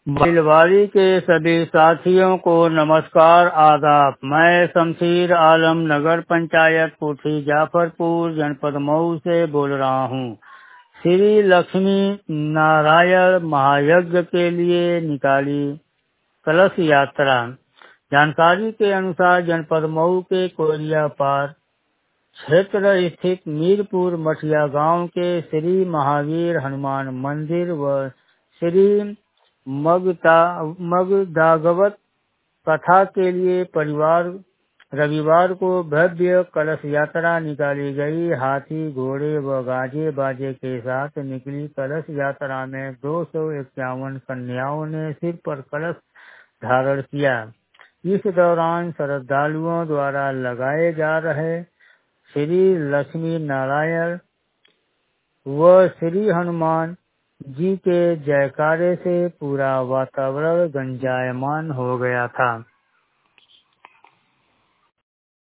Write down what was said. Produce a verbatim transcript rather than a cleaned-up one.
दिलवारी के सभी साथियों को नमस्कार आदाब। मैं शमशीर आलम नगर पंचायत कोठी जाफरपुर जनपद मऊ से बोल रहा हूँ। श्री लक्ष्मी नारायण महायज्ञ के लिए निकाली कलश यात्रा। जानकारी के अनुसार जनपद मऊ के कोरिया पार क्षेत्र स्थित मीरपुर मठिया गांव के श्री महावीर हनुमान मंदिर व श्री मगदा मगदागवत कथा के लिए परिवार रविवार को भव्य कलश यात्रा निकाली गई। हाथी घोड़े व गाजे बाजे के साथ निकली कलश यात्रा में दो सौ इक्यावन कन्याओं ने सिर पर कलश धारण किया। इस दौरान श्रद्धालुओं द्वारा लगाए जा रहे श्री लक्ष्मी नारायण व श्री हनुमान जी के जयकारे से पूरा वातावरण गुंजायमान हो गया था।